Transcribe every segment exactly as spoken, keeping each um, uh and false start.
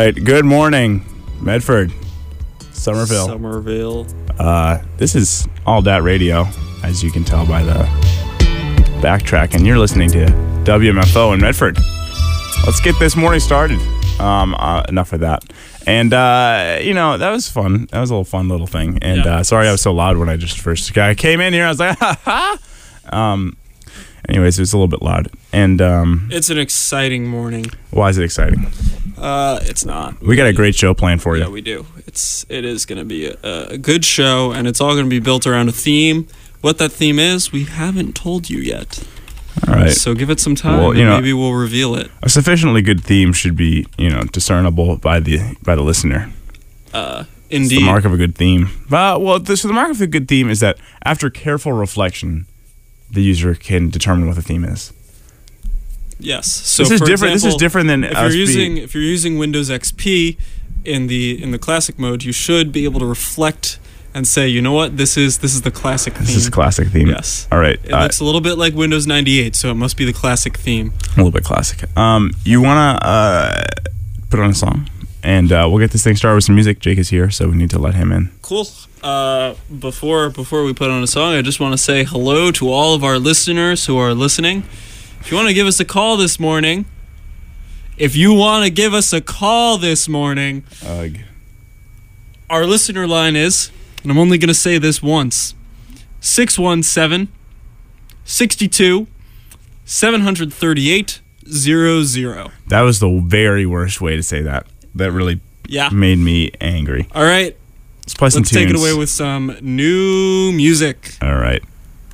right. Good morning, Medford, Somerville. Somerville. Uh, this is All Dat Radio, as you can tell by the backtrack, and you're listening to W M F O in Medford. Let's get this morning started. Um, uh, enough of that. And, uh, you know, that was fun. That was a little fun little thing. And yeah. uh, sorry I was so loud when I just first I came in here. I was like, ha ha. Um, anyways, it was a little bit loud. And um, it's an exciting morning. Why is it exciting? Uh, it's not. We got a great show planned for you. Yeah, we do. It's it is going to be a, a good show, and it's all going to be built around a theme. What that theme is, we haven't told you yet. All right. So give it some time, well, you and know, maybe we'll reveal it. A sufficiently good theme should be, you know, discernible by the by the listener. Uh, indeed. It's the mark of a good theme. Uh, well, the, so the mark of a good theme is that after careful reflection, the user can determine what the theme is. Yes. So this is for different. Example, this is different than if us you're using being, if you're using Windows X P in the in the classic mode, you should be able to reflect and say, you know what, this is this is the classic theme. This is a classic theme. Yes. All right. It uh, looks a little bit like Windows ninety-eight, so it must be the classic theme. A little bit classic. Um, you wanna uh, put on a song, and uh, we'll get this thing started with some music. Jake is here, so we need to let him in. Cool. Uh, before before we put on a song, I just want to say hello to all of our listeners who are listening. If you want to give us a call this morning, if you want to give us a call this morning, Ugh. our listener line is, and I'm only going to say this once, six one seven, six two, seven three eight, zero zero. That was the very worst way to say that. That really Yeah. made me angry. All right. Let's play some Let's tunes. take it away with some new music. All right.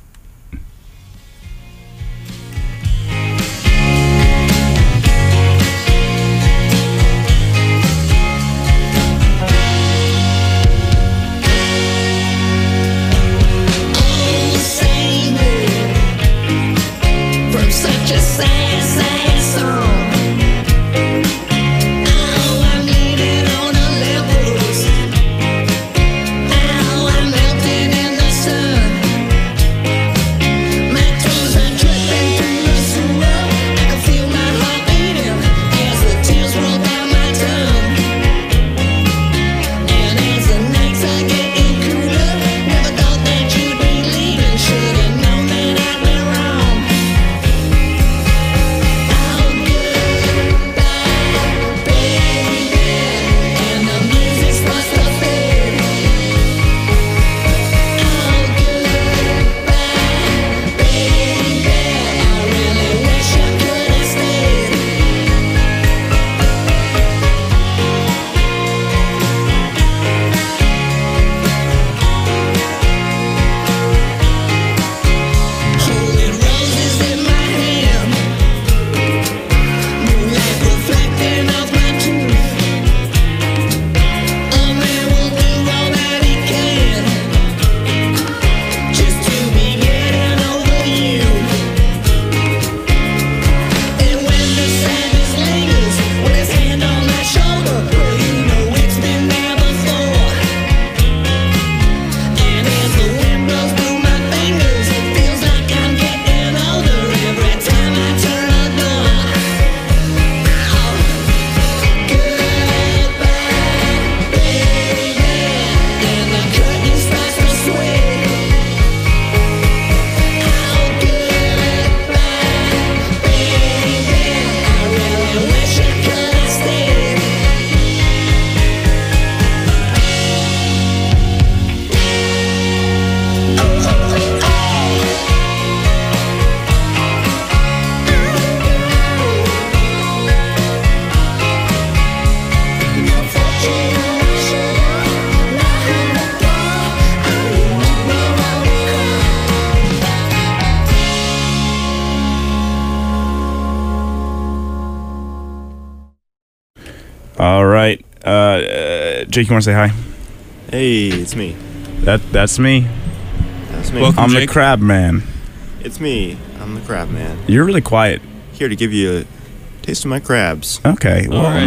All right. Uh, uh, Jake, you want to say hi? Hey, it's me. That That's me. That's me. Welcome. I'm Jake. the Crab Man. It's me. I'm the Crab Man. You're really quiet. Here to give you a taste of my crabs. Okay. Well, right.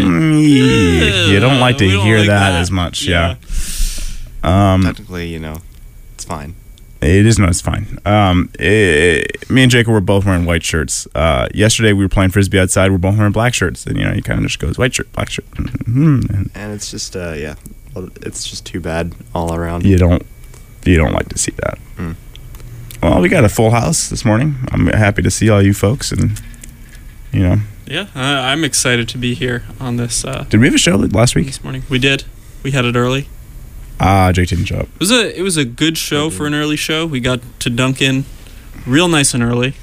mm, you don't like to We don't hear like that, that. as much. Yeah. Yeah. Um, Technically, you know, it's fine. It is no, it's fine. Um, it, me and Jacob were both wearing white shirts. Uh, yesterday we were playing frisbee outside. We're both wearing black shirts, and you know, you kind of just goes white shirt, black shirt. Mm-hmm. And And it's just, uh, yeah, well, it's just too bad all around. you don't, you don't like to see that. Mm. Well, we got a full house this morning. I'm happy to see all you folks, and you know, Yeah, I, I'm excited to be here on this uh, did we have a show last week? this morning. We did. We had it early. Ah, Jake didn't show up. It was a it was a good show for an early show. We got to Duncan real nice and early.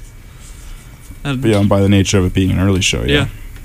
Uh, But yeah, by the nature of it being an early show, yeah. yeah,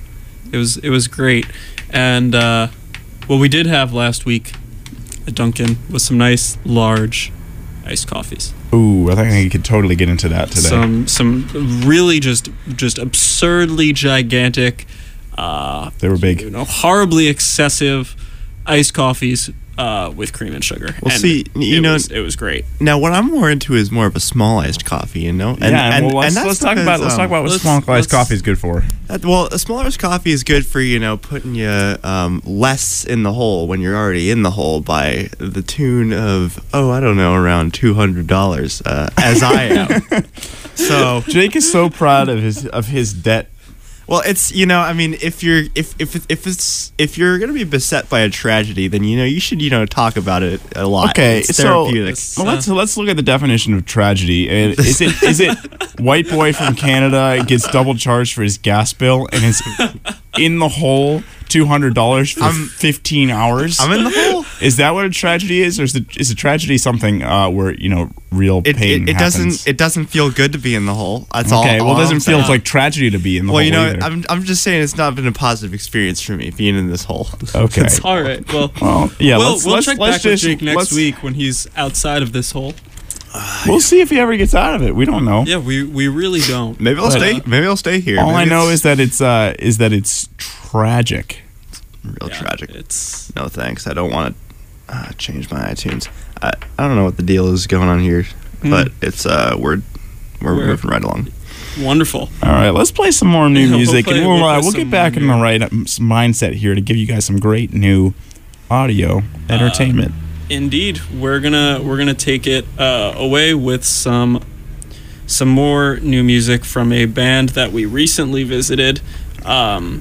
it was it was great. And uh, what we did have last week at Duncan was some nice large iced coffees. Ooh, I think I could totally get into that today. Some some really just just absurdly gigantic, uh, They were big. you know, horribly excessive iced coffees uh, with cream and sugar. Well, And see, you it know- was, it was great. Now, what I'm more into is more of a small iced coffee, you know? And, yeah, and, well, let's, that's let's talk because, about let's um, talk about what let's- small iced let's- coffee is good for. that- well, a smaller iced coffee is good for, you know, putting you um, less in the hole when you're already in the hole by the tune of, oh, I don't know, around two hundred dollars, uh, as I am. So, Jake is so proud of his of his debt. well, it's, you know, I mean, if you're if if if it's if you're gonna be beset by a tragedy, then you know you should you know talk about it a lot. Okay, It's so therapeutic. well, let's let's look at the definition of tragedy. And is it is it white boy from Canada gets double charged for his gas bill and is in the hole two hundred dollars for I'm- fifteen hours? I'm in the hole. Is that what a tragedy is, or is, it, is a tragedy something uh, where you know real It, pain it, it happens? doesn't it doesn't feel good to be in the hole. That's all. Okay, well, all it doesn't I'm feel saying. like tragedy to be in the Well, hole you know, either. I'm I'm just saying it's not been a positive experience for me being in this hole. Okay. All right. Well, Well, yeah, we'll, let's, we'll let's, check let's back just, with Jake next let's- week when he's outside of this hole. We'll see if he ever gets out of it. We don't know. Yeah, we, we really don't. Maybe I'll But, stay. uh, Maybe I'll stay here. All Maybe I know it's is that it's uh is that it's tragic. real Yeah, tragic. It's No thanks. I don't want to uh, change my iTunes. I, I don't know what the deal is going on here, Hmm. but it's uh we're we're We're- moving right along. wonderful. All right, let's play some more new Yeah, we'll music, play- and we'll we'll uh, play we'll some get back more in the new- right um, s- mindset here to give you guys some great new audio entertainment. Indeed, we're gonna we're gonna take it uh, away with some some more new music from a band that we recently visited. Um,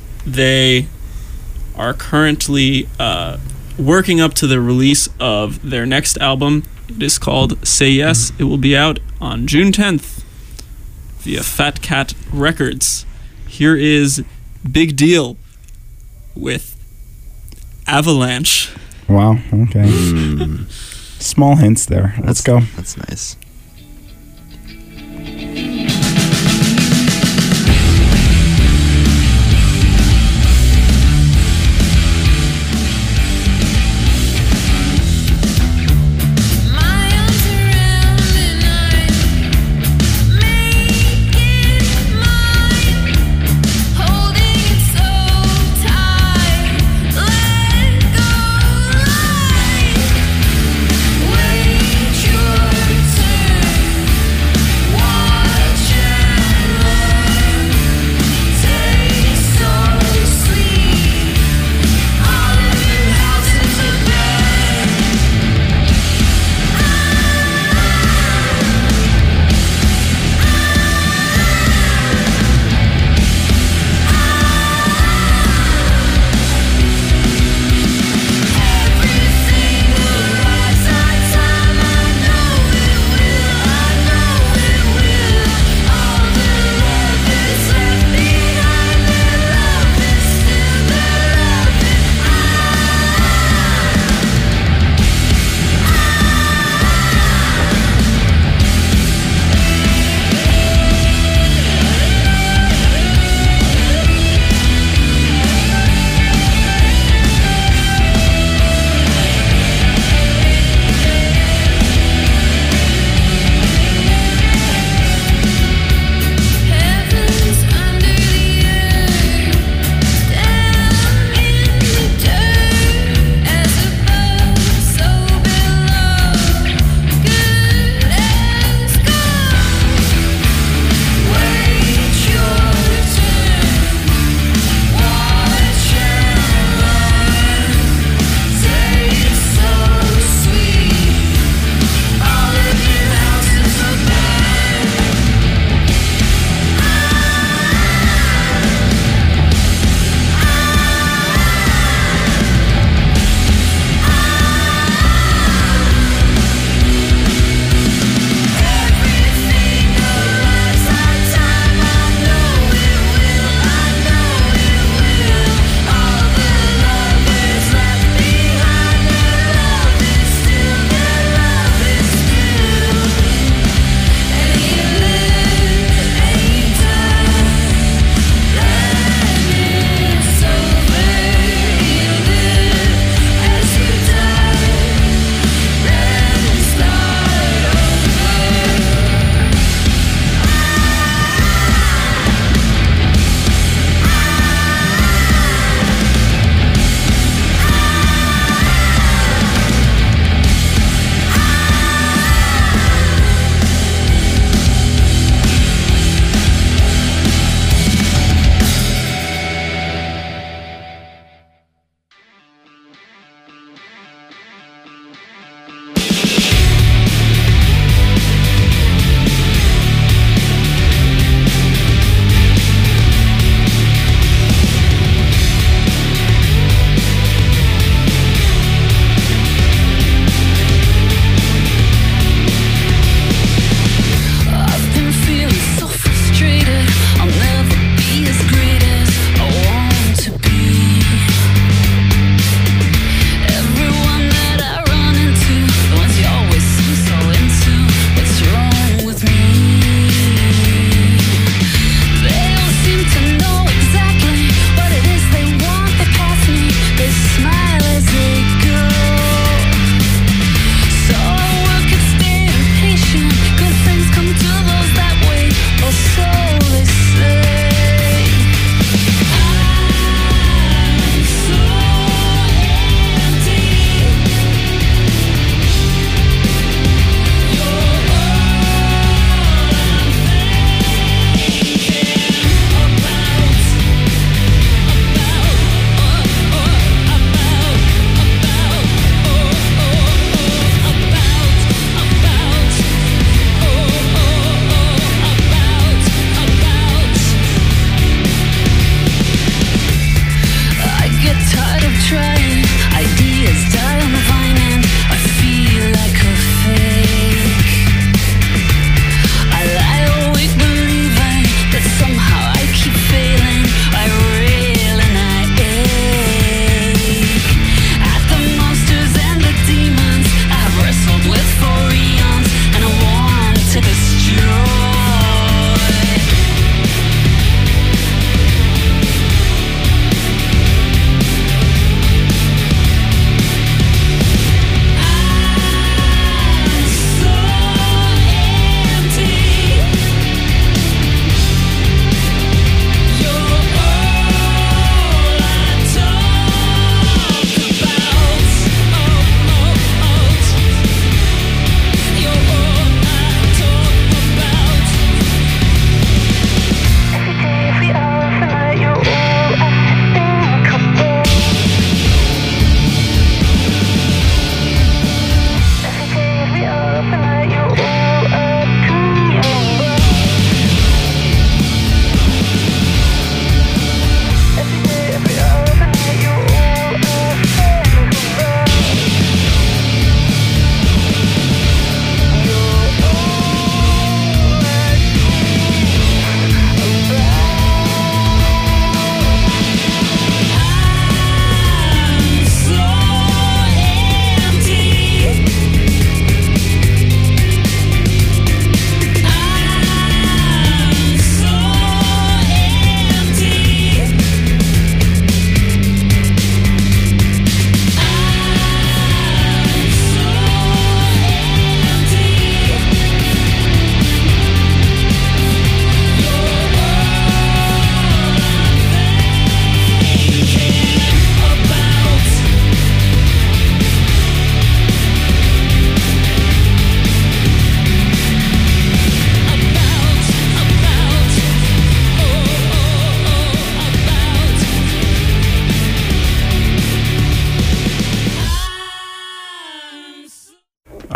they are currently uh, working up to the release of their next album. It is called Say Yes. It will be out on June tenth via Fat Cat Records. Here is Big Deal with Avalanche. Wow. Okay. Small hints there. Let's go. That's nice. Miles around the night, make it mine, holding it so tight, let go light, wait your turn.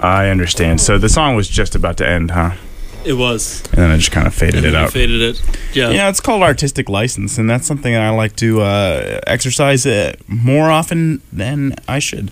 I understand. So the song was just about to end, huh? It was. And then I just kind of faded And it then you out. Faded it. Yeah. Yeah, it's called artistic license, and that's something that I like to uh, exercise uh, more often than I should.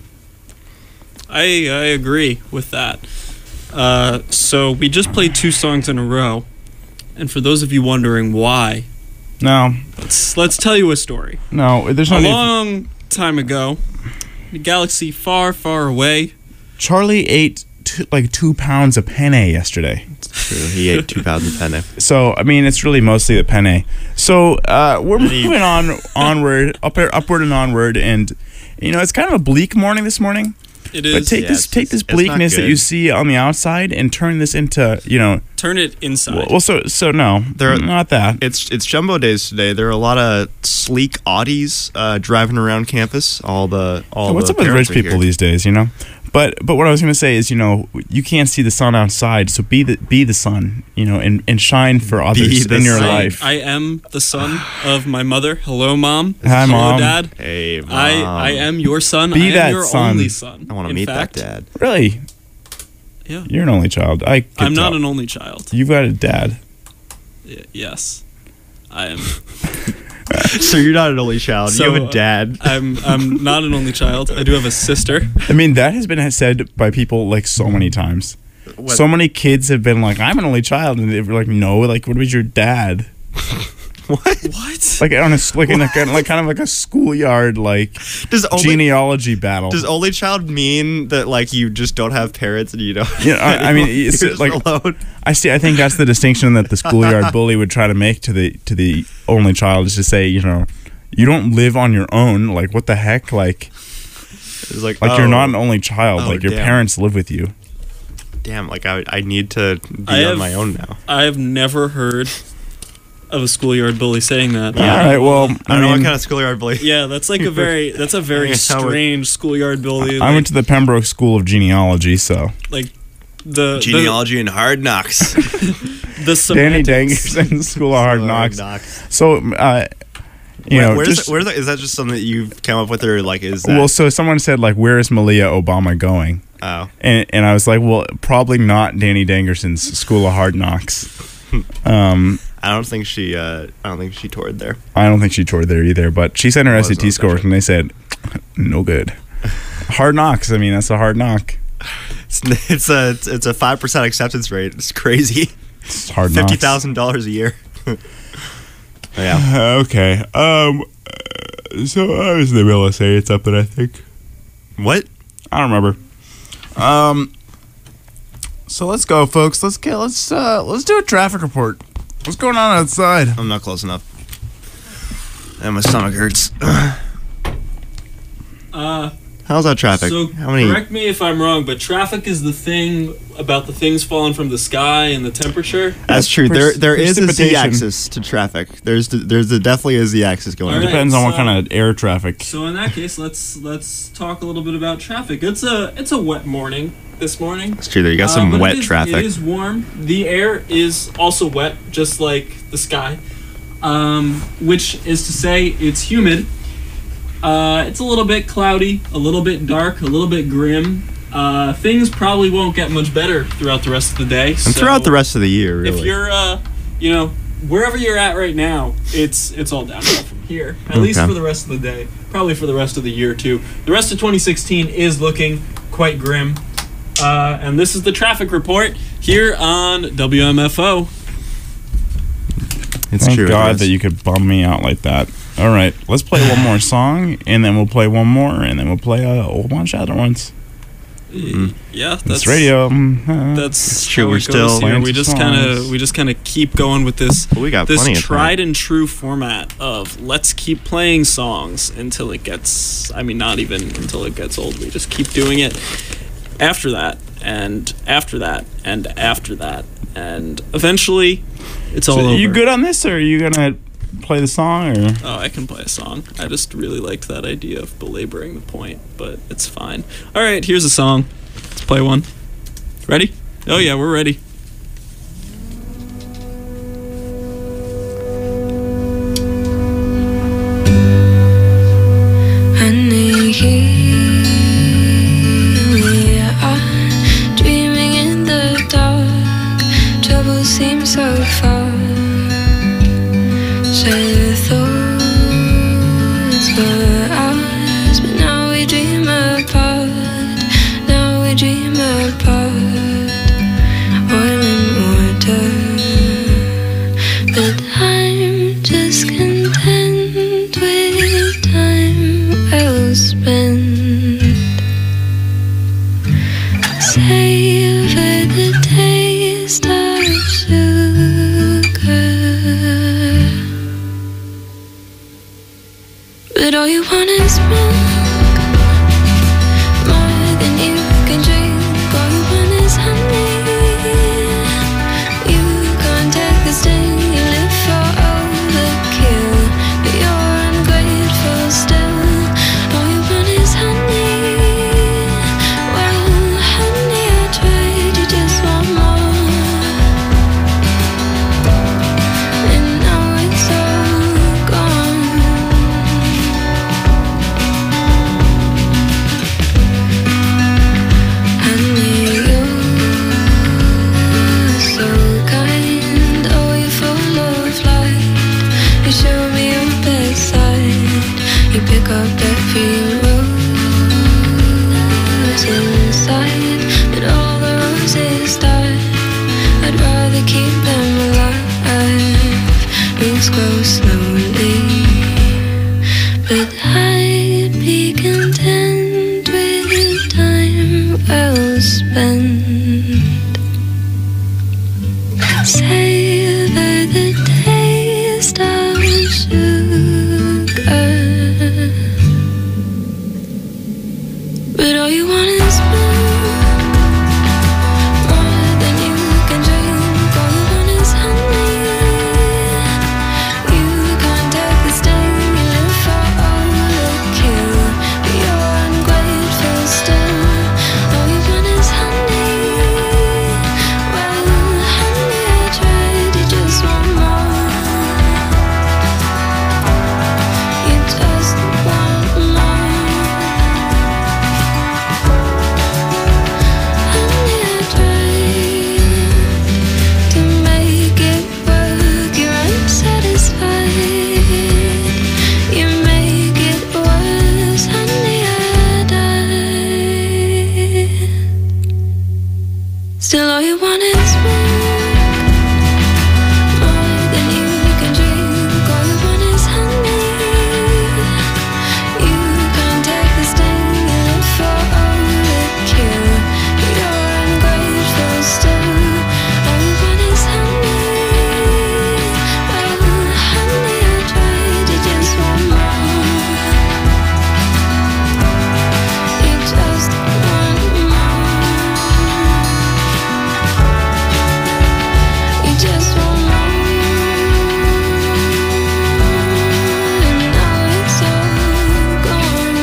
I I agree with that. Uh, so we just played two songs in a row, and for those of you wondering why, No, let's let's tell you a story. no, there's no A need. long time ago, in a galaxy far, far away. Charlie ate two, like two pounds of penne yesterday. True. He ate two pounds of penne. So I mean, it's really mostly the penne. So uh, we're Did he- moving on, onward, up, upward and onward, and you know it's kind of a bleak morning this morning. It But is. take yeah, this, it's- take this it's not bleakness that good. you see on the outside and turn this into, you know, Turn it inside. well, well so so no, There are- not that. It's it's Jumbo Days today. There are a lot of sleek Audis uh, driving around campus. All the all. What's the up with parents rich are people here. these days, you know? But but what I was gonna say is, you know, you can't see the sun outside, so be the be the sun, you know, and, and shine for others the in your sun. life. I am the son of my mother. Hello, mom. Hi, Hello, Mom. dad. Hey, Mom. I, I am your son. Be I am that your son. only son. I want to In meet fact, that dad. Really, Yeah. you're an only child. I. could I'm not tell. an only child. You've got a dad. Y- yes, I am. So you're not an only child. So, you have a uh, dad. I'm. I'm not an only child. I do have a sister. I mean, that has been said by people like so many times. What- So many kids have been like, "I'm an only child," and they were like, "No, like, what was your dad?" what? What? Like on a like in a kind of like kind of like a schoolyard like Does only genealogy battle. does only child mean that like you just don't have parents and you don't? Yeah, I- I mean, you're it's, just like- alone. I see. I think that's the distinction that the schoolyard bully would try to make to the to the only child is to say, you know, you don't live on your own. Like, what the heck? Like, It's like like oh, you're not an only child. Oh, like your damn. parents live with you. Damn, like I I need to be I on have- my own now. I have never heard of a schoolyard bully saying that. All right. Well, I don't know what mean, kind of schoolyard bully. Yeah, that's like a very that's a very Yeah, how would- strange schoolyard bully. I like, went to the Pembroke School of Genealogy, so like the Genealogy and hard knocks. the, the Danny semantics. Dangerson School of Hard Knocks. So, uh, you Where- know, where's just the, where's the, is that just something that you've come up with, or like is that? well, so someone said like, "Where is Malia Obama going?" oh, And and I was like, well, probably not Danny Dangerson's School of Hard Knocks. Um, I don't think she. Uh, I don't think she toured there. I don't think she toured there either, but she sent her Was S A T no scores such and they said, no good. Hard knocks. I mean, that's a hard knock. It's, it's a it's a five percent acceptance rate. It's crazy. It's hard knocks. Fifty thousand dollars a year. yeah. Uh, okay. Um. uh, So I was in the middle of saying something. I think What? I don't remember. Um. So let's go, folks. Let's get let's uh let's do a traffic report. What's going on outside? I'm not close enough. And my stomach hurts. Uh, How's that traffic? so How many? correct me if I'm wrong, but traffic is the thing about the things falling from the sky and the temperature. That's true. There Pres- there is a precipitation. z-axis to traffic. There's the, there's the, definitely a z-axis going All on. right. Depends on what so- kind of air traffic. So in that case, let's let's talk a little bit about traffic. It's a it's a wet morning this morning. It's true. There you got Uh, some but wet it is, traffic. It is warm. The air is also wet, just like the sky, um, which is to say, it's humid. Uh, it's a little bit cloudy, a little bit dark, a little bit grim. Uh, things probably won't get much better throughout the rest of the day. and throughout the rest of the year, really. if you're, uh, you know, wherever you're at right now, it's it's all downhill from here. At least Okay. for the rest of the day. Probably for the rest of the year too. The rest of twenty sixteen is looking quite grim. Uh, and this is the traffic report here on W M F O. it's Thank true. it God is. that you could bum me out like that. All right, let's play one more song, and then we'll play one more, and then we'll play a whole bunch of other ones. Mhm. Yeah, that's That's radio. mm, uh, That's It's true, how we're it goes still here. playing We some just kind songs. of we just kind of keep going with this But we got this plenty of tried time. and true format of let's keep playing songs until it gets. I mean, not even until it gets old. We just keep doing it. After that, and after that, and after that, and eventually, it's all So over. you good on this, or are you gonna play the song? Or Oh, I can play a song. I just really liked that idea of belaboring the point, but it's fine. All right, here's a song. Let's play one. Ready? Oh yeah, we're ready. Honey, here we are, dreaming wanna smoke more than you can drink. All you want is honey. You can't take the sting. You live for overkill, but you're ungrateful still. All you want is honey. Well, honey, I tried. You just want more, and now it's all gone. Honey, you're so kind. Oh, you're full of light. You show me your best side. You pick up every rose inside, but all the roses die. I'd rather keep them alive. Wings grow slowly, but I'd be content with time well spent. Savor the taste of sugar, but all you want is milk, more than you can drink. All you want is honey. You can't take the sting. You live for overkill, but you're ungrateful still. All you want is honey. Well, honey, I tried. You just want more. You just want more. Honey, I tried to make it work. You're unsatisfied. You make it worse. Honey, I died. Still, all you want is milk, more than you can drink. All you want is honey. You can't take the sting. You live for overkill, but you're ungrateful still. All you want is honey. Well, honey, I tried. You just want more. You just want more. You just want more. And now it's all gone.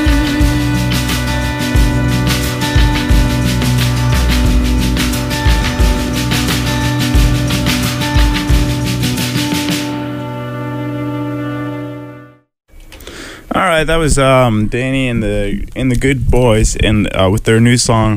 All right, that was um, Danny and the and the Good Boys, and uh, with their new song,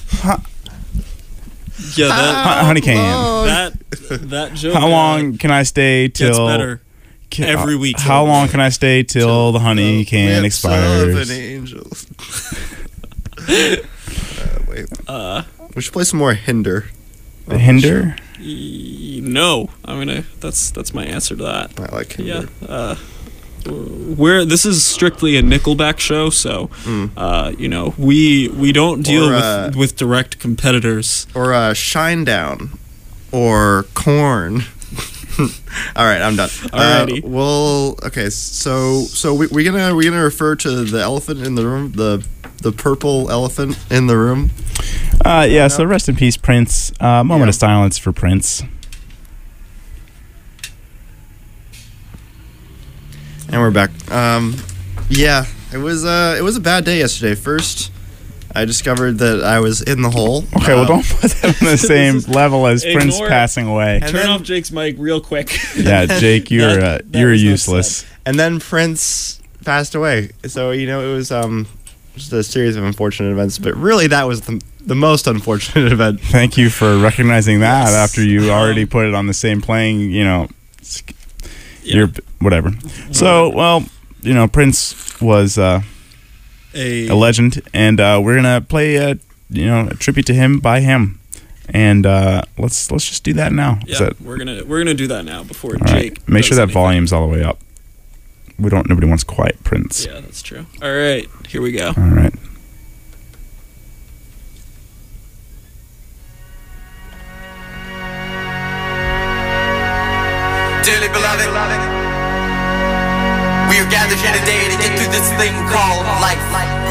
Yeah, that Hon- Honey Can. that that joke. How uh, long can I stay till? gets better Can- every week. How long can I stay till the honey can Lips of expires? an angel. uh, wait, Uh, we should play some more Hinder. The Hinder? y- no, I'm gonna. That's that's my answer to that. I like Yeah. Hinder. Uh, we're this is strictly a Nickelback show, so Mm. uh, you know we we don't deal Or, uh, with with direct competitors. Or uh, Shinedown, or Corn. All right, I'm done. Alrighty. Uh, well, okay. So, so we we gonna we gonna refer to the elephant in the room, the the purple elephant in the room. Uh, yeah, so rest in peace, Prince. Uh, moment Yeah. of silence for Prince. And we're back. Um, yeah, it was uh, it was a bad day yesterday. First, I discovered that I was in the hole. Okay, well, Um, don't put that on the same is- level as Prince Ignore- passing away. And Turn then- off Jake's mic real quick. Yeah, Jake, you're That- uh, that you're was not useless. And then Prince passed away. So you know, it was um, just a series of unfortunate events. But really, that was the the most unfortunate event. Thank you for recognizing that Yes. after you already Um, put it on the same playing. You know, s- Yeah. you're whatever. So, well, you know, Prince was uh, a a legend, and uh, we're gonna play a you know a tribute to him by him, and uh, let's let's just do that now. Is yeah, that- we're gonna we're gonna do that now before all right. Jake. Make sure does that anything. volume's all the way up. We don't. Nobody wants quiet Prince. Yeah, that's true. All right, here we go. All right. Dearly beloved, We are gathered here today to get through this thing called life.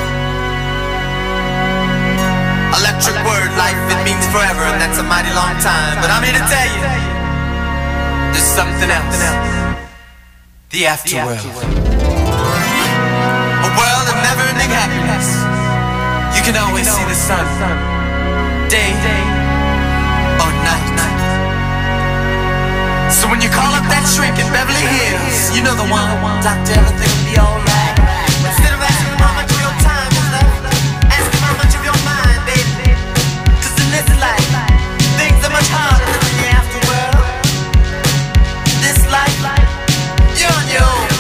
Electric word, life, it means forever, and that's a mighty long time. But I'm here to tell you, there's something else. The afterworld. A world of never-ending happiness. You can always see the sun, day or night. So when you call up that shrink in Beverly Hills, you know the one, Doctor, everything will be alright. Instead of asking him how much of your time is left, ask him how much of your mind, baby. Cause in this life, things are much harder than in the afterworld. This life, you're on your own.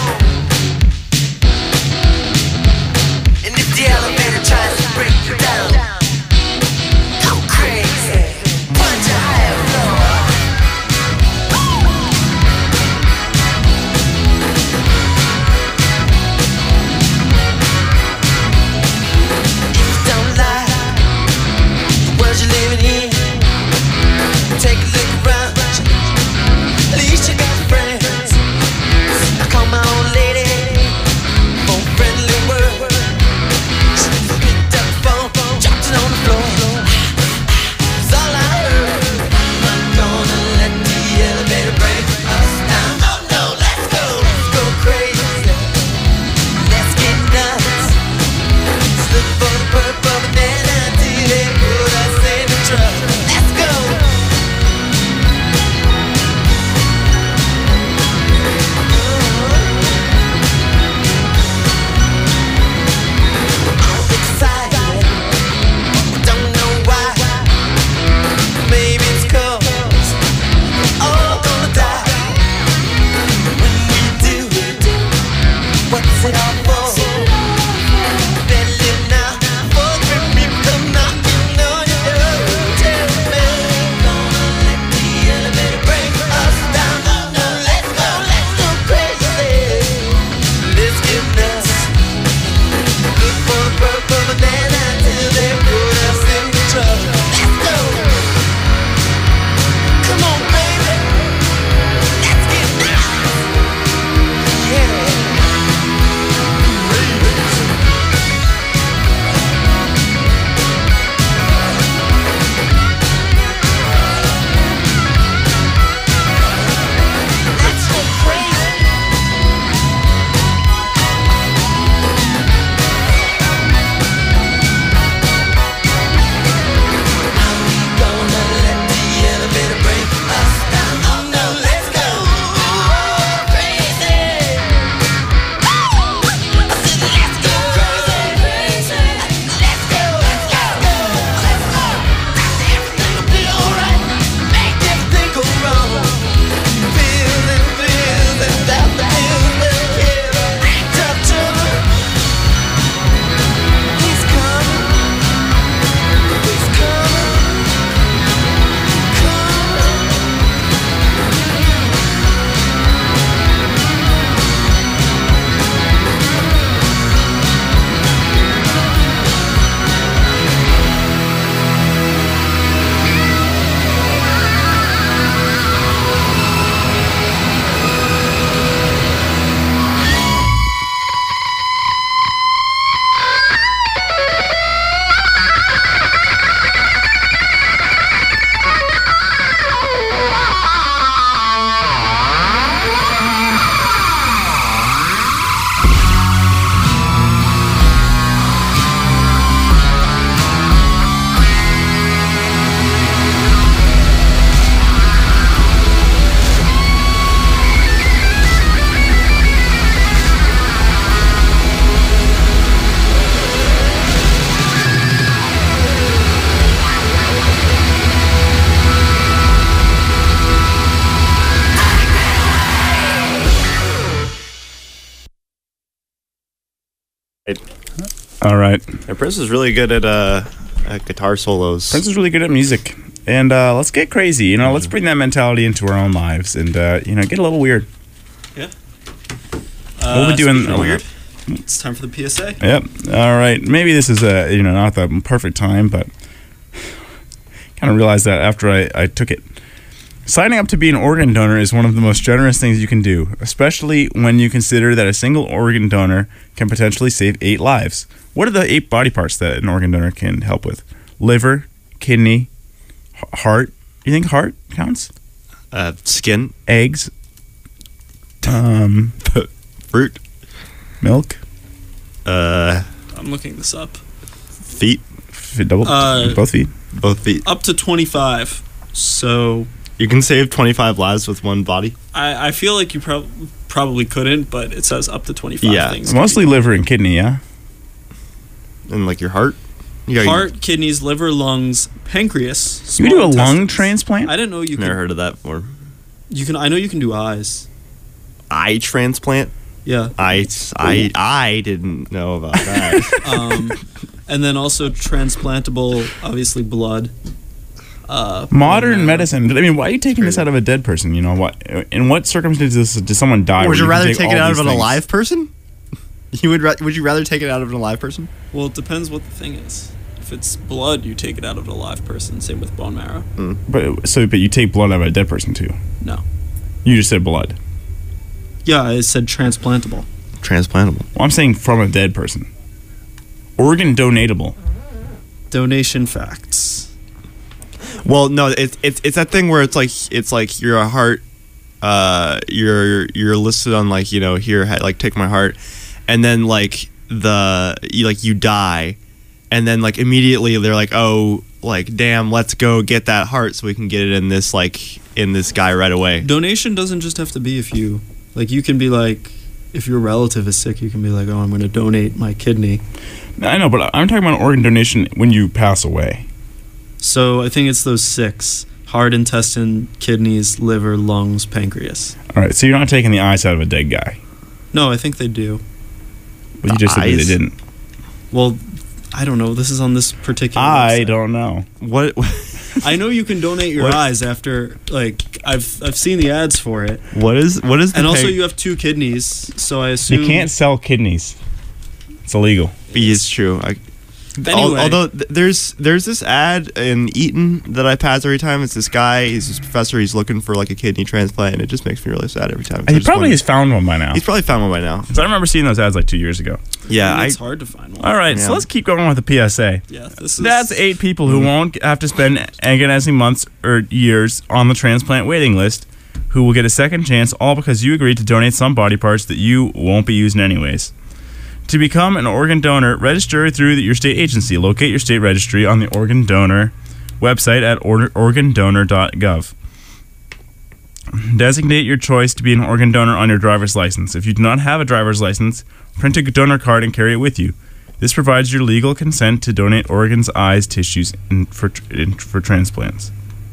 And if the elevator tries to break you down, go crazy, punch a higher floor. Take a look around. At least you got friends. I call my old lady for a friendly word. She picked up the phone, dropped it on the floor. That's all I heard. I'm not gonna let the elevator break us down. Oh no, let's go, let's go crazy. Let's get nuts. Let's look for the purple banana until they put us in the truck. Let's go. All right. Yeah, Prince is really good at uh at guitar solos. Prince is really good at music. And uh, let's get crazy. You know, let's bring that mentality into our own lives and, uh, you know, get a little weird. Yeah. What Uh, are we doing? speaking of weird? It's time for the P S A. Yep. All right. Maybe this is, uh, you know, not the perfect time, but kind of realized that after I, I took it. Signing up to be an organ donor is one of the most generous things you can do, especially when you consider that a single organ donor can potentially save eight lives. What are the eight body parts that an organ donor can help with? Liver, kidney, h- heart. You think heart counts? Uh, skin, Eggs, um, fruit, milk, uh, I'm looking this up. feet, f- double, Uh, both feet. both feet. Up to twenty-five. So You can save twenty-five lives with one body. I, I feel like you prob- probably couldn't, but it says up to twenty-five Yeah. things. Mostly liver and kidney, yeah? And like your heart. You got Heart, kidneys, liver, lungs, pancreas. You can do a small lung intestines. transplant? I didn't know you Your, never could. heard of that before. You can. I know you can do eyes. Eye transplant. Yeah. I, I, I didn't know about that. Um, and then also transplantable, obviously blood. Uh, Modern bone marrow. medicine. I mean, why are you taking this Crazy. out of a dead person? You know what? In what circumstances does someone die? Would where you can rather take all it out of these an things? alive person? You would. Ra- would you rather take it out of an alive person? Well, it depends what the thing is. If it's blood, you take it out of a live person. Same with bone marrow. But so, but you take blood out of a dead person too. No. You just said blood. Yeah, I said transplantable. Transplantable. Well, I'm saying from a dead person. Organ donatable. Donation facts. Well, no, it's it's it's that thing where it's like it's like your heart, uh, you're you're listed on like you know here ha- like take my heart, and then like the you like you die, and then like immediately they're like oh like damn let's go get that heart so we can get it in this like in this guy right away. Donation doesn't just have to be if you like. You can be like, if your relative is sick, you can be like, oh, I'm going to donate my kidney. I know, but I'm talking about organ donation when you pass away. So I think it's those six: heart, intestine, kidneys, liver, lungs, pancreas. All right, so you're not taking the eyes out of a dead guy. No, I think they do. But you just said that they eyes? didn't. Well, I don't know. This is on this particular. I website. don't know. What? I know you can donate your What? eyes after, like, I've I've seen the ads for it, What is what is the and also pay- you have two kidneys, so I assume You can't sell kidneys. It's illegal. It's true. I, Anyway. al- although th- there's there's this ad in Eton that I pass every time. It's this guy. He's this professor. He's looking for like a kidney transplant, and it just makes me really sad every time. I He just probably wonder- has found one by now. He's probably found one by now. 'Cause I remember seeing those ads like two years ago. Yeah, I mean, I, it's hard to find one. All right, so Yeah. let's keep going with the P S A. Yeah, this is That's eight people who won't have to spend agonizing months or years on the transplant waiting list, who will get a second chance, all because you agreed to donate some body parts that you won't be using anyways. To become an organ donor, register through your state agency. Locate your state registry on the organ donor website at or- organ donor dot gov. Designate your choice to be an organ donor on your driver's license. If you do not have a driver's license, print a donor card and carry it with you. This provides your legal consent to donate organs, eyes, tissues, and for in, for transplants.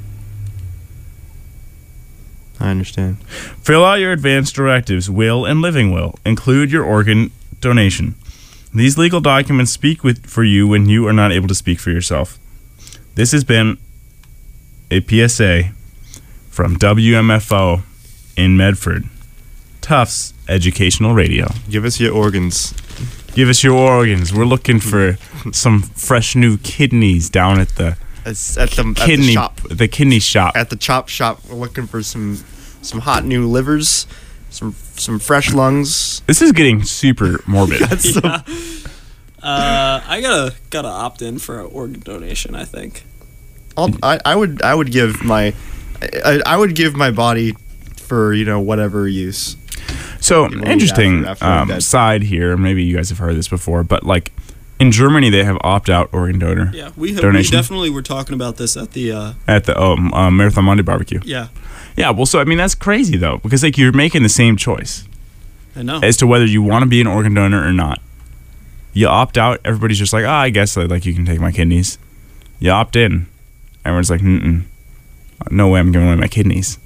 I understand. Fill out your advance directives, will and living will. Include your organ donation. These legal documents speak with for you when you are not able to speak for yourself. This has been a P S A from W M F O in Medford, Tufts Educational Radio. Give us your organs. Give us your organs. We're looking for some fresh new kidneys down at the It's at the, at the kidney shop. the kidney shop. At the chop shop, we're looking for some some hot new livers, some some fresh lungs. This is getting super morbid. That's some- Yeah. Uh, I gotta gotta opt in for an organ donation. I think. I'll, I I would I would give my I, I would give my body for you know whatever use. So People interesting after- after I'm um, dead. side here. Maybe you guys have heard this before, but like in Germany, they have opt-out organ donor Yeah, we have, we Donation? definitely were talking about this at the. Uh, at the um, uh, Marathon Monday barbecue. yeah, Yeah, well, so I mean that's crazy though, because like you're making the same choice I know. as to whether you want to be an organ donor or not. You opt out, everybody's just like, oh, I guess like, like you can take my kidneys. You opt in, everyone's like, mm no way, I'm giving away my kidneys.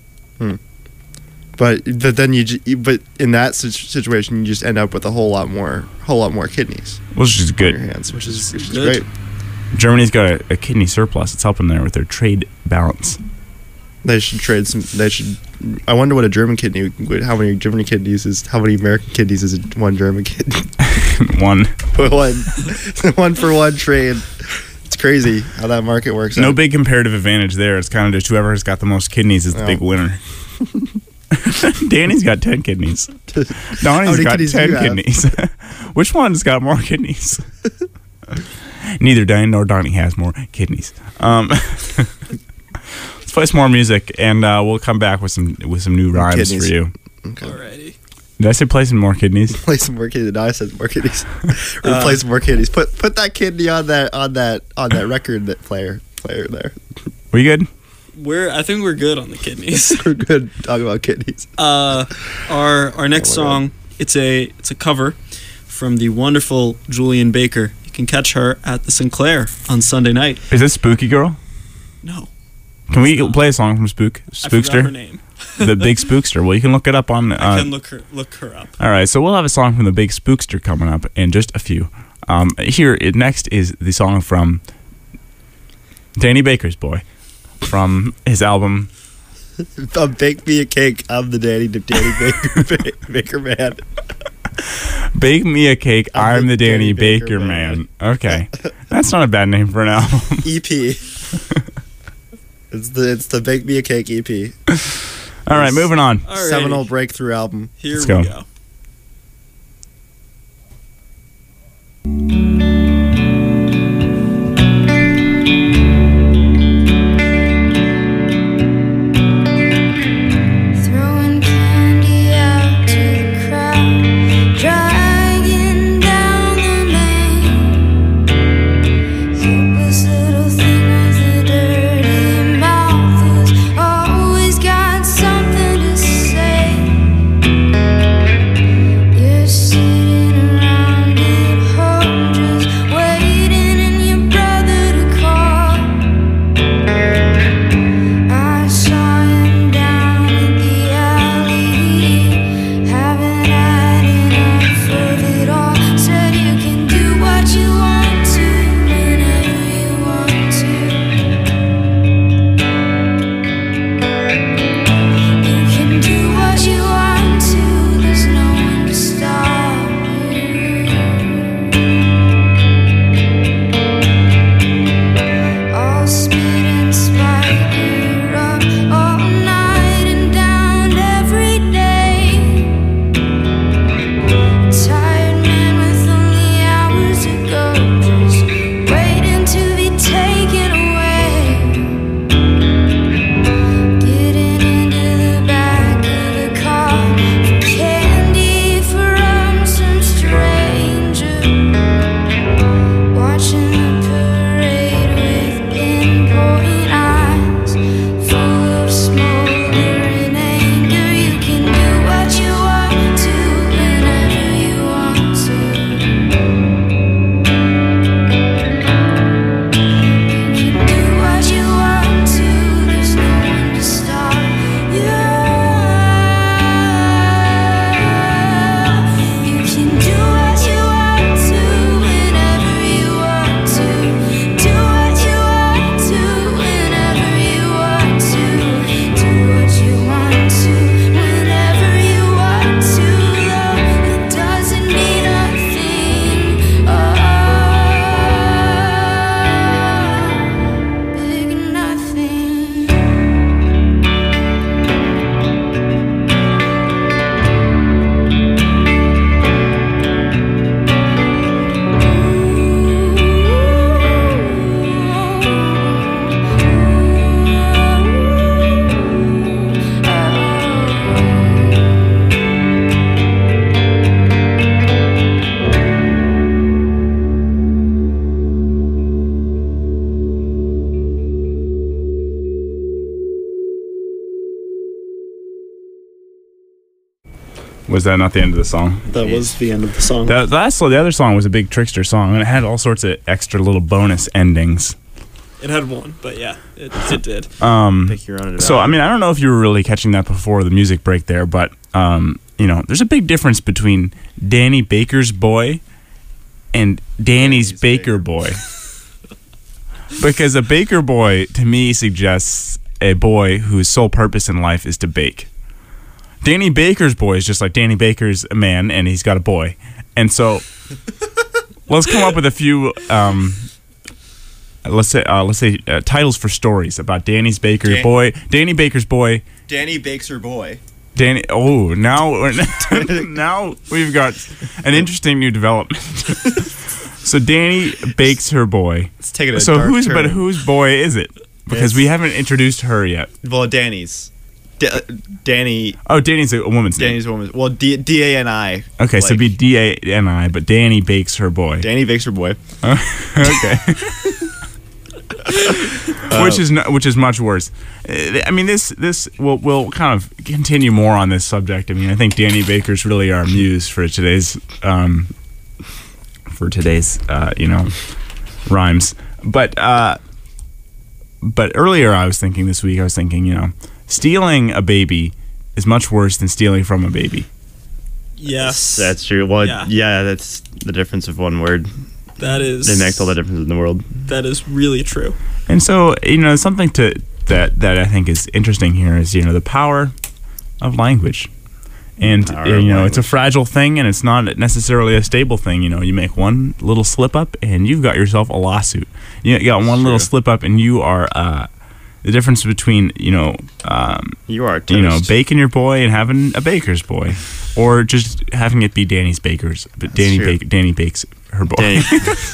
But but then you ju- but in that situ- situation you just end up with a whole lot more whole lot more kidneys Which is in your good. hands, which is which is Good. great. Germany's got a, a kidney surplus. It's helping there with their trade balance. They should trade some. They should. I wonder what a German kidney. would- How many German kidneys is? How many American kidneys is one German kidney? One. one, one for one trade. It's crazy how that market works. No out. big comparative advantage there. It's kind of just whoever has got the most kidneys is the Oh. big winner. Danny's got ten kidneys. How Donnie's many got kidneys do ten you have? kidneys. Which one's got more kidneys? Neither Danny nor Donnie has more kidneys. Um, let's play some more music, and uh, we'll come back with some with some new rhymes Kidneys. for you. Alrighty. Did I say play some more kidneys? Play some more kidneys. No, I said more kidneys. We're gonna play some more kidneys. Put put that kidney on that on that on that record that player player there. Were you good? We're I think we're good on the kidneys. We're good talking about kidneys. Uh, our our next Oh my song it's a it's a cover from the wonderful Julian Baker. You can catch her at the Sinclair on Sunday night. Is this Spooky Girl? No, Can we It's not. play a song from Spook I forgot her Spookster? name. The Big Spookster. Well, you can look it up on. Uh, I can look her look her up. All right, so we'll have a song from the Big Spookster coming up in just a few. Um, here, it, next is the song from Danny Baker's Boy from his album. Uh, bake me a cake. I'm the Danny Danny Baker ba- Baker man. Bake Me a Cake, I'm, I'm the the Danny, Danny Baker, Baker man. Okay, that's not a bad name for an album. E P. It's the it's the Bake Me a Cake E P. All right, moving on. Alrighty. Seminal breakthrough album. Here Let's we go. go. Throwing candy out to the crowd, dragging down the lane. Hopeless little thing with a dirty mouth who's always got something to say. You're sitting around at home, just waiting in your brother to call. I saw him down in the alley, haven't had enough of it all. Said you can do what you want to, whenever you want to. You can do what you want to, there's no one to stop you. All speed and spite, you're up all night and down every day. Tired man with only hours to go, just waiting to be taken away. Getting into the back of the car for candy from some stranger. Watching the parade with pinpoint eyes, full of smoldering anger. You can do what you want to, whenever you want to. You can do what you want to, there's no one to stop you. You can do what you want to, whenever you want to. Do what you want to, whenever you want to. Do what you want to, whenever you want to. Though it doesn't mean a thing. Oh, big nothing. Was that not the end of the song? That was the end of the song. The, the last, the other song was a big Trickster song, and it had all sorts of extra little bonus endings. It had one, but yeah, it, it did. Um, Think you're on it. So, I mean, I don't know if you were really catching that before the music break there, but, um, you know, there's a big difference between Danny Baker's Boy and Danny's Danny's Baker Baker. Boy. Because a baker boy, to me, suggests a boy whose sole purpose in life is to bake. Danny Baker's Boy is just like Danny Baker's a man, and he's got a boy. And so, let's come up with a few... Um, let's say uh, let's say uh, titles for stories about Danny's Baker Dan- boy, Danny Baker's boy, Danny bakes her boy. Danny. Oh, now now we've got an interesting new development. So Danny bakes her boy. Let's take it. A So dark whose turn. but whose boy is it? Because It's- we haven't introduced her yet. Well, Danny's. D- uh, Danny. Oh, Danny's a woman's Danny's woman. Well, D D A N I. name. Okay, so like, it'd be D A N I, but Danny bakes her boy. Danny bakes her boy. Okay. which is no, which is much worse. Uh, I mean, this this will will kind of continue more on this subject. I mean, I think Danny Baker's really our muse for today's um, for today's uh, you know rhymes. But uh, but earlier I was thinking this week I was thinking you know stealing a baby is much worse than stealing from a baby. Yes. That's true. Well, Yeah. yeah. that's the difference of one word. That is. It makes all the difference in the world. That is really true. And so, you know, something to that that I think is interesting here is, you know, the power of language. And Power uh, of you know, it's a language. fragile thing and it's not necessarily a stable thing, you know. You make one little slip up and you've got yourself a lawsuit. You got one little True. slip up and you are uh, the difference between, you know, um, You are toast. you know, baking your boy and having a baker's boy, or just having it be Danny's Baker's, but Danny true. bake, Danny bakes her boy. Danny.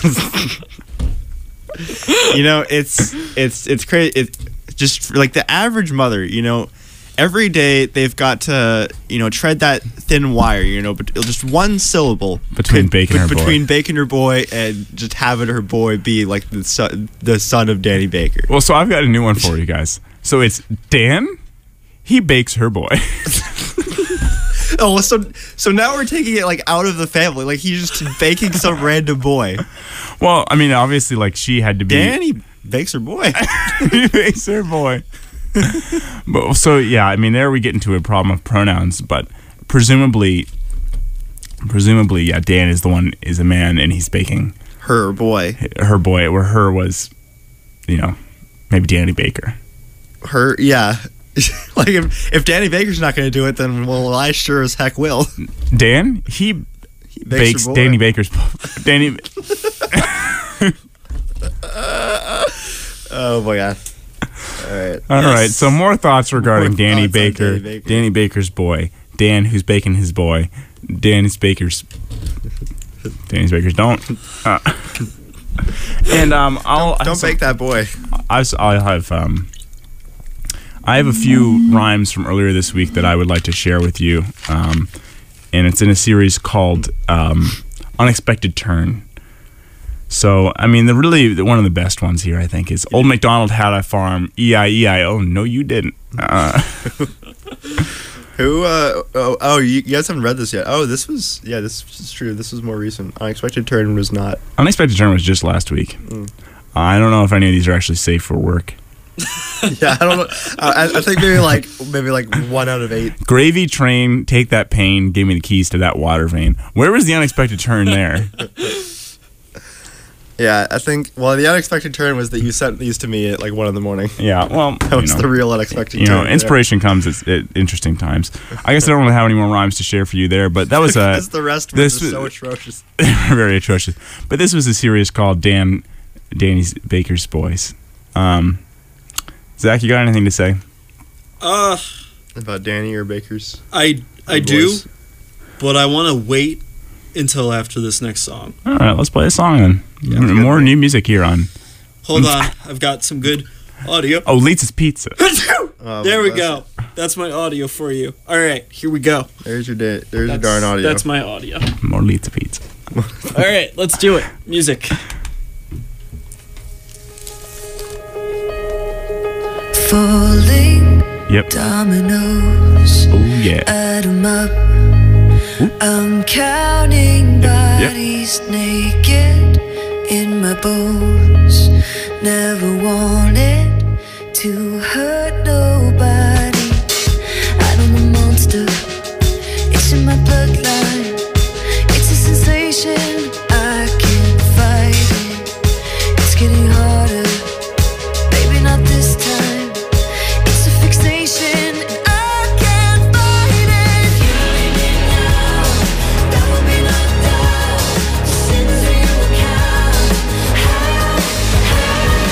You know, it's it's it's crazy. It's just for, like the average mother. You know, every day they've got to you know tread that thin wire. You know, but just one syllable Between could- baking her boy. between baking her boy and just having her boy be like the son, the son of Danny Baker. Well, so I've got a new one for you guys. So it's Dan. He bakes her boy. Oh, so so now we're taking it like out of the family. Like he's just baking some random boy. Well, I mean, obviously, like she had to be. Danny bakes her boy. He bakes her boy. But so yeah, I mean, there we get into a problem of pronouns. But presumably, presumably, yeah, Dan is the one is a man, and he's baking Her boy. her boy. Where her was, you know, maybe Danny Baker. Her, yeah. Like if, if Danny Baker's not going to do it, then well, I sure as heck will. Dan, he, He bakes her boy. Danny Baker's. Danny. Oh my god! All right. All right. So more thoughts regarding More Danny thoughts on Baker, Danny Baker. Danny Baker's boy, Dan who's baking his boy, Danny's Baker's, Danny's Baker's don't. Uh, and um, I'll Don't so bake that boy. I I have um, I have a few rhymes from earlier this week that I would like to share with you, um, and it's in a series called um, Unexpected Turn. So, I mean, the really the, one of the best ones here, I think, is Old MacDonald had a farm, E I E I O. No, you didn't. Uh, Who? Uh, oh, oh, you, you guys haven't read this yet. Oh, this was yeah, this is true. This was more recent. Unexpected Turn was not. Unexpected Turn was just last week. Mm. Uh, I don't know if any of these are actually safe for work. Yeah, I don't know. I, I think maybe like maybe like one out of eight. Gravy train, take that pain, give me the keys to that water vein. Where was the unexpected turn there? Yeah, I think. Well, the unexpected turn was that you sent these to me at like one in the morning. Yeah, well, That you was know. the real unexpected You turn. know, yeah. inspiration comes at, at interesting times. I guess I don't really have any more rhymes to share for you there, but that was a Because the rest were this just was- so atrocious. very atrocious. But this was a series called Dan, Danny's Baker's Boys. Um, Zach, you got anything to say? Uh, About Danny or Baker's. I I Boys. do, but I want to wait until after this next song. All right, let's play a song then. good. More new music here on. Hold on, I've got some good audio. Oh, Lisa's Pizza. Oh, There we bless go. That's my audio for you. All right, here we go. There's your da- There's your That's, darn audio. That's my audio. More Lisa Pizza. All right, let's do it. Music. Falling Yep. dominoes, Oh yeah. add 'em up. I'm counting Yep, yep. bodies naked in my bones. Never wanted to hurt nobody. I know the monster, it's in my bloodline. It's a sensation, I can't fight it. It's getting harder, maybe not this time. It's a fixation, and I can't fight it. Killing me now, that will be knocked out. The sins we will count. How, how,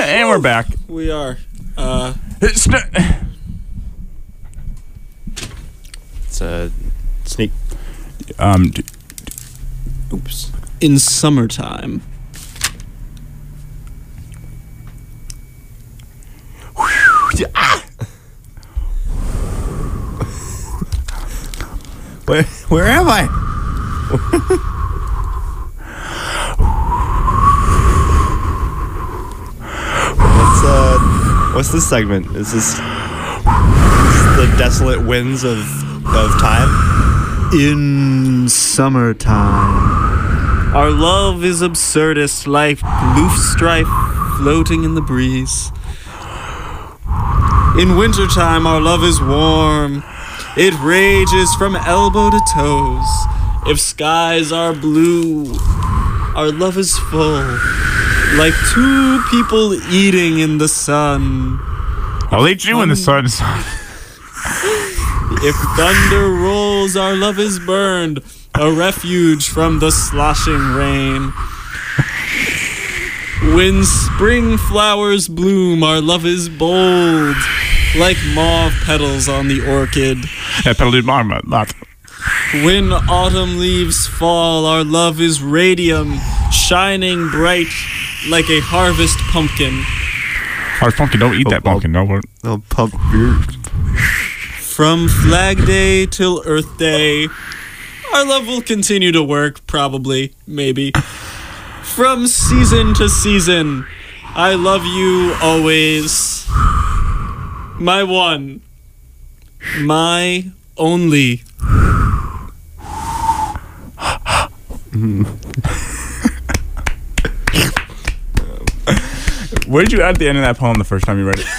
And we're back. We are. Uh, It's not- It's a sneak. um, d- Oops. in summertime. Where, where am I? What's uh? What's this segment? Is this, is this the desolate winds of of time? In summertime, our love is absurdist, like loof strife floating in the breeze. In wintertime, our love is warm. It rages from elbow to toes. If skies are blue, our love is full, like two people eating in the sun. I'll eat you in the sun. If thunder rolls, our love is burned, a refuge from the sloshing rain. When spring flowers bloom, our love is bold, like mauve petals on the orchid. That pedal dude, mom, not. When autumn leaves fall, our love is radium, shining bright like a harvest pumpkin. Our pumpkin, don't eat that Oh, oh. pumpkin. No, we're- I'll pump beer. From Flag Day till Earth Day, our love will continue to work, probably, maybe. From season to season, I love you always. My one. My only. Where did you add the end of that poem the first time you read it?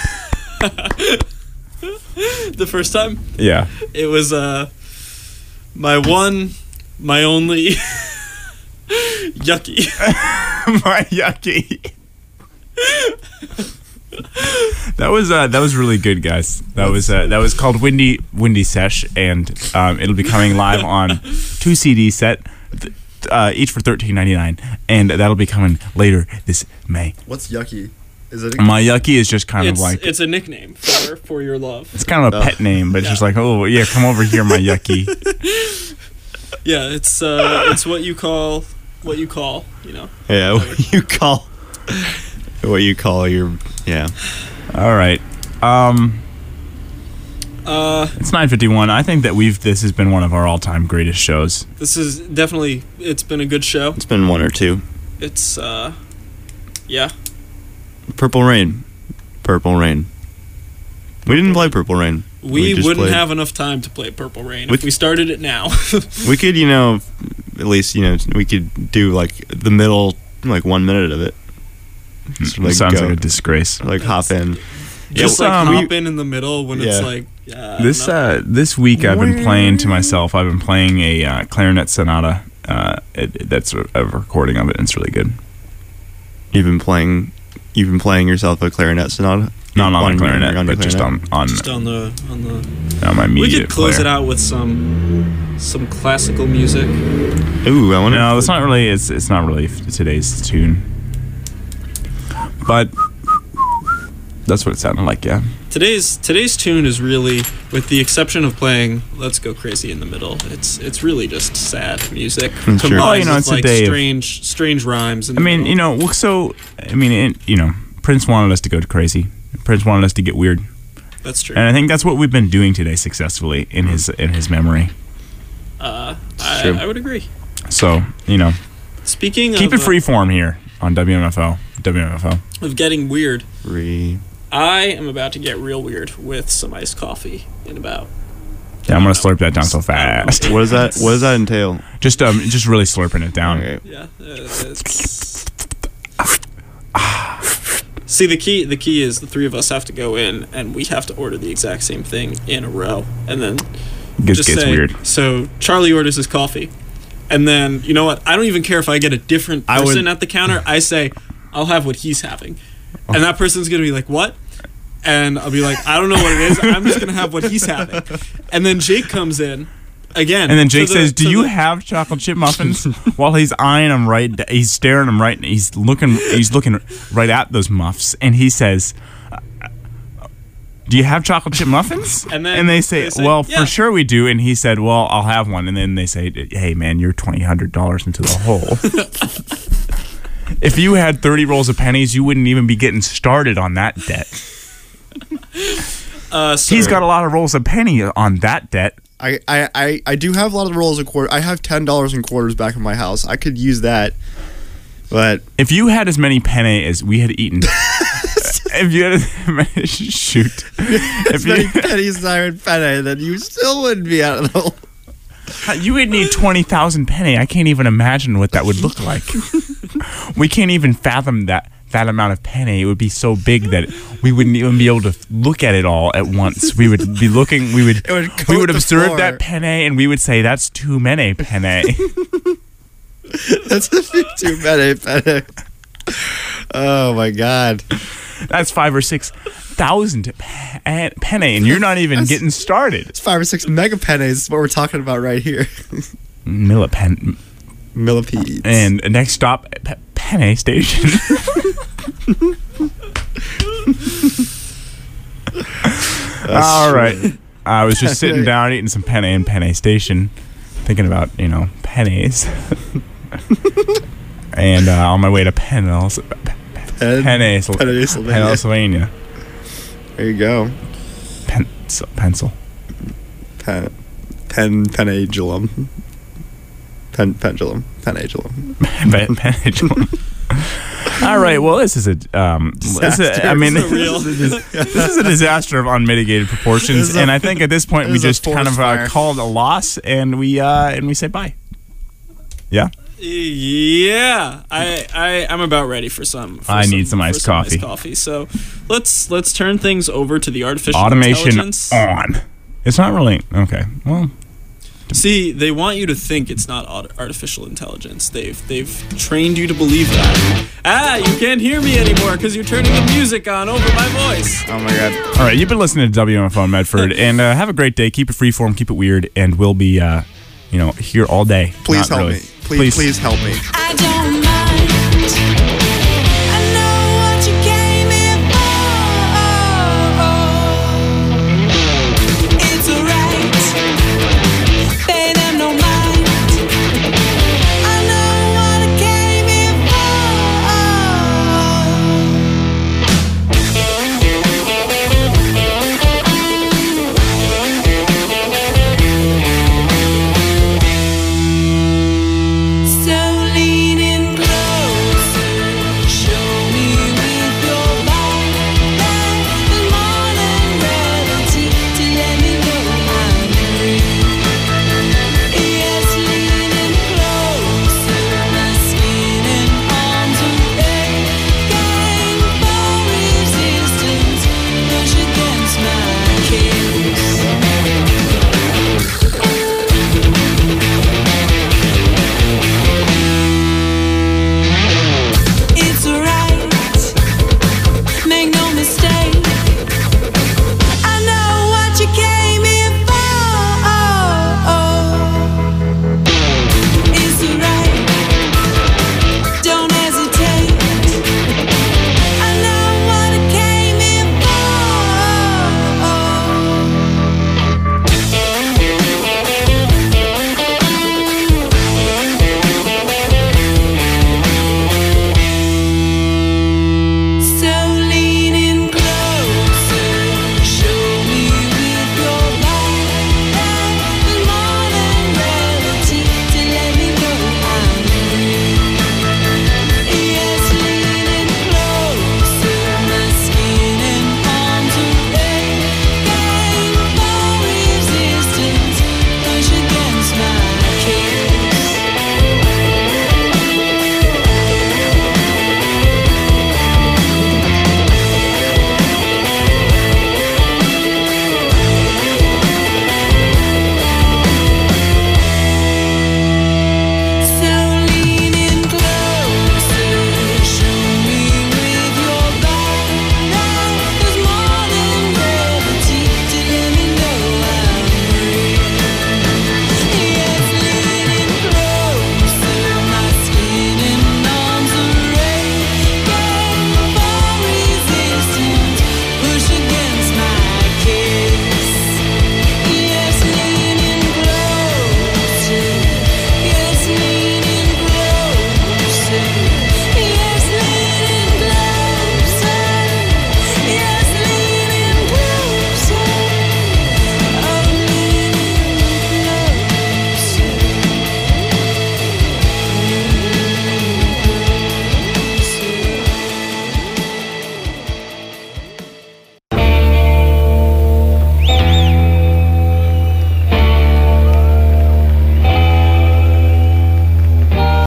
The first time, Yeah. it was, uh, my one, my only. Yucky. My yucky. That was uh, that was really good, guys. That was uh, that was called Windy Windy Sesh, and um, it'll be coming live on two C D set, th- uh, each for thirteen ninety nine, and that'll be coming later this May. What's yucky? Is it? My yucky is just kind It's, of like it's a nickname for, for your love. it's kind of a pet name, but it's just like, oh yeah, come over here, my yucky. Yeah, it's uh, it's what you call what you call, you know. Yeah, what you call what you call your yeah. All right, um, Uh, it's nine fifty one. I think that we've this has been one of our all time greatest shows. this is definitely it's been a good show. It's been one or two. It's uh, yeah. Purple Rain, Purple Rain. We didn't play Purple Rain. We, just wouldn't played- have enough time to play Purple Rain We- if we started it now. We could, you know, at least you know we could do like the middle, like one minute of it. Just, like, Sounds go- like a disgrace. like hop in. Just Yeah, like um, hop in in the middle when it's Yeah. like uh, This no. uh, this week I've been playing to myself. I've been playing a uh, clarinet sonata. Uh, it, that's a, a recording of it, and it's really good. You've been playing. You've been playing yourself a clarinet sonata. Not on, On my your- clarinet, on your but just on clarinet? on, just on the on the. on my We media could close player. it out with some some classical music. Ooh, I want to. No, it's not really. It's it's not really f- today's tune, but that's what it sounded like. Yeah. Today's today's tune is really, with the exception of playing "Let's Go Crazy" in the middle, it's it's really just sad music That's true. combined Oh, you know, with it's a like day of- strange strange rhymes. In I the mean, middle. you know, well, so I mean, it, you know, Prince wanted us to go crazy. Prince wanted us to get weird, that's true. and I think that's what we've been doing today successfully in his in his memory. Uh, I, true. I would agree. So you know, Speaking keep of it free form here on W M F O. W M F O. uh, of getting weird, Re- I am about to get real weird with some iced coffee in about. Yeah, I'm gonna slurp that down so fast. What does that? What does that entail? Just um, just really slurping it down. Okay. Yeah. uh, it's- See, the key the key is the three of us have to go in and we have to order the exact same thing in a row, and then Gets, just gets say, weird. So Charlie orders his coffee, and then you know what? I don't even care if I get a different I would- person at the counter. I say, I'll have what he's having, and that person's gonna be like, what? And I'll be like, I don't know what it is. I'm just gonna have what he's having. And then Jake comes in, again. And then Jake to the- says, "Do to you the- have chocolate chip muffins?" While he's eyeing them right, he's staring them right, he's looking, he's looking right at those muffs, and he says, "Do you have chocolate chip muffins?" And then they say, they say, "Well, "Yeah." for sure we do." And he said, "Well, I'll have one." And then they say, "Hey, man, you're twenty hundred dollars into the hole." If you had thirty rolls of pennies, you wouldn't even be getting started on that debt. Uh, so He's got a lot of rolls of penny on that debt. I, I, I, I do have a lot of rolls of quarters. I have ten dollars in quarters back in my house. I could use that, but If you had as many penne as we had eaten, if you had as many, shoot, if as many you, pennies as I had penne, then you still wouldn't be out of the hole. you would need twenty thousand penne. I can't even imagine what that would look like. We can't even fathom that that amount of penne. It would be so big that we wouldn't even be able to look at it all at once. We would be looking. We would. It would we coat would the observe floor. that penne, and we would say, "That's too many penne." That's too many penne. Oh my god. That's five or six thousand pe- penne, and you're not even That's- getting started. It's five or six mega pennies is what we're talking about right here. Millipen. Millipedes. And next stop, P- Penne Station. All right. I was just sitting down eating some penne in Penne Station, thinking about, you know, pennies. and uh, on my way to Penns- Pen- Pennsylvania. Pennsylvania. Pennsylvania. There you go. Pencil. Pencil. Pen, pen, penagulum. Pen, pendulum. Penagulum. Pen- Pendulum. All right. Well, this is a. Um, this is a, I mean, It's a real- this, is, this is a disaster of unmitigated This proportions, is a- and I think at this point this we is a just kind of forest uh, fire. called a loss, and we uh, and we say bye. Yeah. Yeah, I, I I'm about ready for some. For I need some for iced coffee. iced coffee. So let's let's turn things over to the artificial Automation intelligence. on. It's not really okay. Well, See, they want you to think it's not aut- artificial intelligence. They've they've trained you to believe that. Ah, you can't hear me anymore because you're turning the music on over my voice. Oh my god. all right. You've been listening to W M F O in Medford, and uh, have a great day. Keep it freeform. Keep it weird, and we'll be, uh, you know, here all day. Please Not help really. me. Please, please help me. I don't know